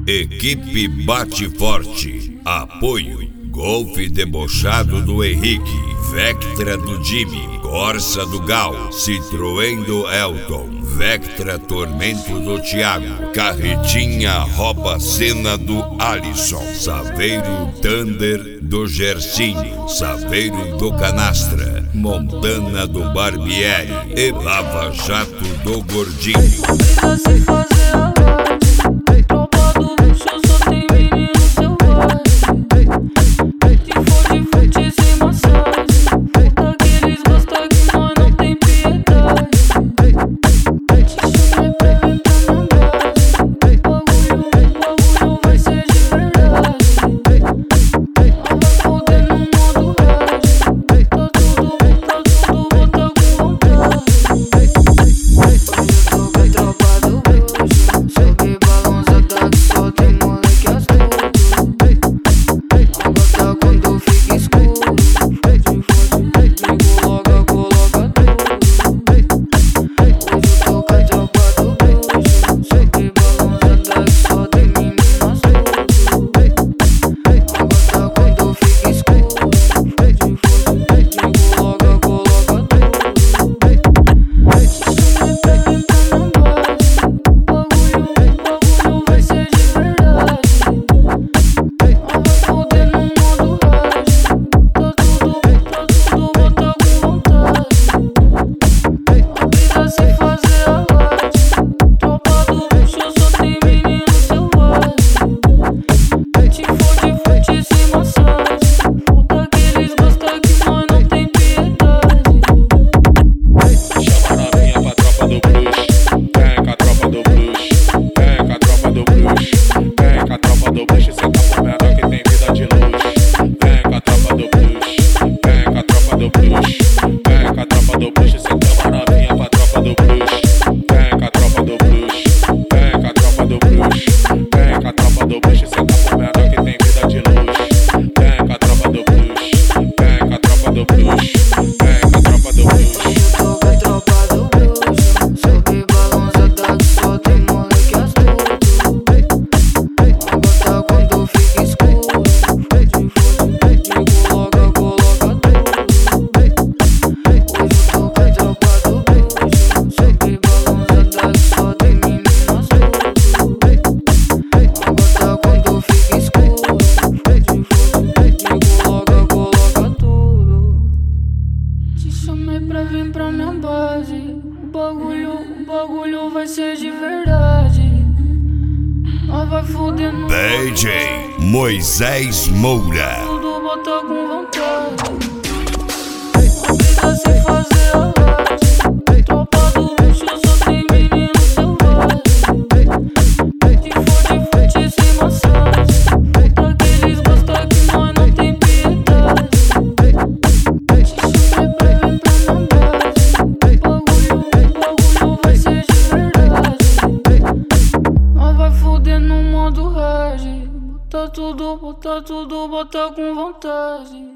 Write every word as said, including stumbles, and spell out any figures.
Equipe Bate Forte. Apoio: Golf Debochado do Henrique, Vectra do Jimmy, Corsa do Gal, Citroën do Elton, Vectra Tormento do Thiago, Carretinha Rouba Cena do Alisson, Saveiro Thunder do Gersinho, Saveiro do Canastra, Montana do Barbieri e Lava Jato do Gordinho. Pra vir pra minha base, o bagulho, o bagulho vai ser de verdade. Nós vai foder no D J Moisés Moura. Tudo bota com vontade. Não precisa se fazer a laje. Tropa do luxo, só tem menino selvagem. De forte, fortíssima massagem. Puta que eles gostam que nós não tem piedade. Bota tudo, bota tudo, bota com vontade.